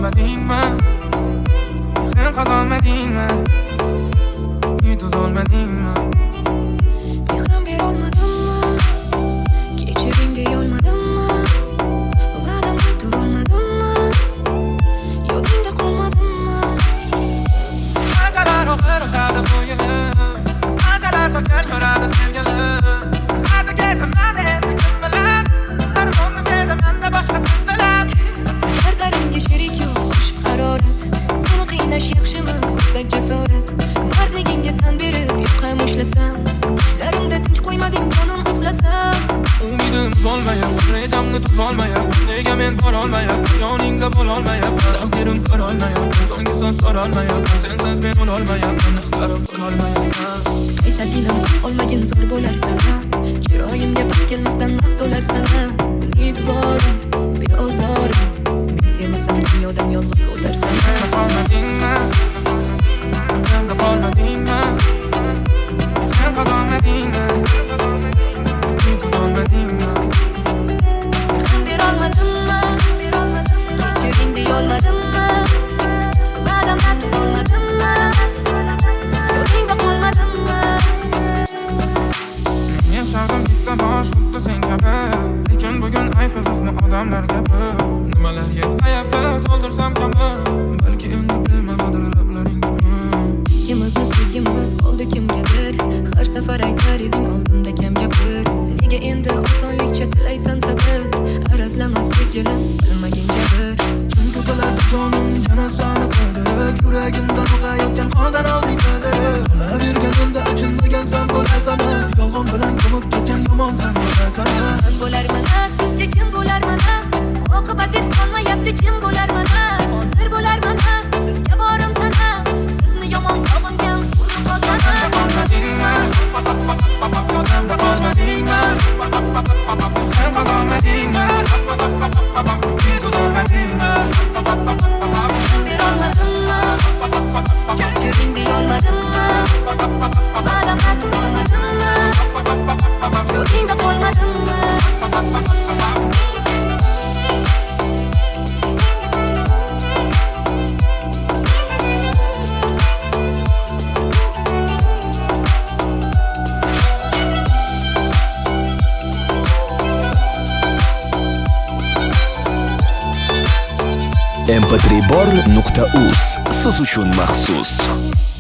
olmadingmi? Sen qazonmadingmi? Yutib olmadingmi? Mehrim berolmadimmi? Kechiring deyolmadimmi? Va'damda turolmadimmi? Yodingda qolmadimmi? Qanchalar o'qiradi bu yilim, qanchalar so'kar yuradi sevgilim. Hadi kezim mani endi kim bilan, armonini sezaman-da boshqa qiz bilan. Dardlarimga sherik yo'q, qo'shib harorat. Buni qiynash yaxshimi, ko'rsak jasorat. Mardligingga tan berib yoqam ushlasam, tushlarimda tinch qo'ymading jonim uxlasam. Umidim tuzolmayapti, rejamni tuzolmayapti. Nega men borolmayapman, yoningda bo'lolmayapman. Taqdirim ko'rolmayapman, so'nggi so'z sorolmayapman. Sensiz men bo'lolmayapman, ixtiyorim qilolmayapman. Qaysarligim olmagin zo'r bo'larsan-a. Chiroyimga baxt kelmasdan naqd to'larsan-a. Umidvorim, beozorim. Men sevmasam dunyodan yolg'iz o'tarsan-a. Qolmadingmi? Yurtimda qolmadingmi? Sen qazonmadingmi? Yutib olmadingmi? Mehrim berolmadimmi? Kechiring deyolmadimmi? Va'damda turolmadimmi? Yodingda qolmadimmi? Men yashardim bitta bosh xuddi sen kabi, lekin bugun aytqizibmi odamlar gapi. Nimalar yetmayapti, to'ldirsam kabi, balki endi bilmasadir lablaring kimi. Ikkimizni sevgimiz qoldi kimgadir. Har safar aytar eding oldimda kam gapir. Nega endi osonlikcha tilaysan sabr? Arazlamas sevgilim, bilmagin jabr. Chunki biladi jonim yana sani qildik, yuragimdan o'qayotgan holdan olding sadir. Qolaverganimda achinmagansan bo'lasan, yolg'on bilan ko'mib ketgan yomonsan bo'lasan. Men bo'larman-a, sizga kim bo'larman-a? Oqibat es qolmayapti, kim bo'larman-a? Hozir bo'larman-a, sizga borim tana. Sizni yomon sog'ingan uni qolsana. Qolmadingmi? Yodimda qolmadingmi? Sen qazonmadingmi? Yutib olmadingmi? Mehrim berolmadimmi? Kechiring deyolmadimmi? Va'damda turolmadimmi? Yodingda qolmadimmi? mp3bor.uz siz uchun maxsus.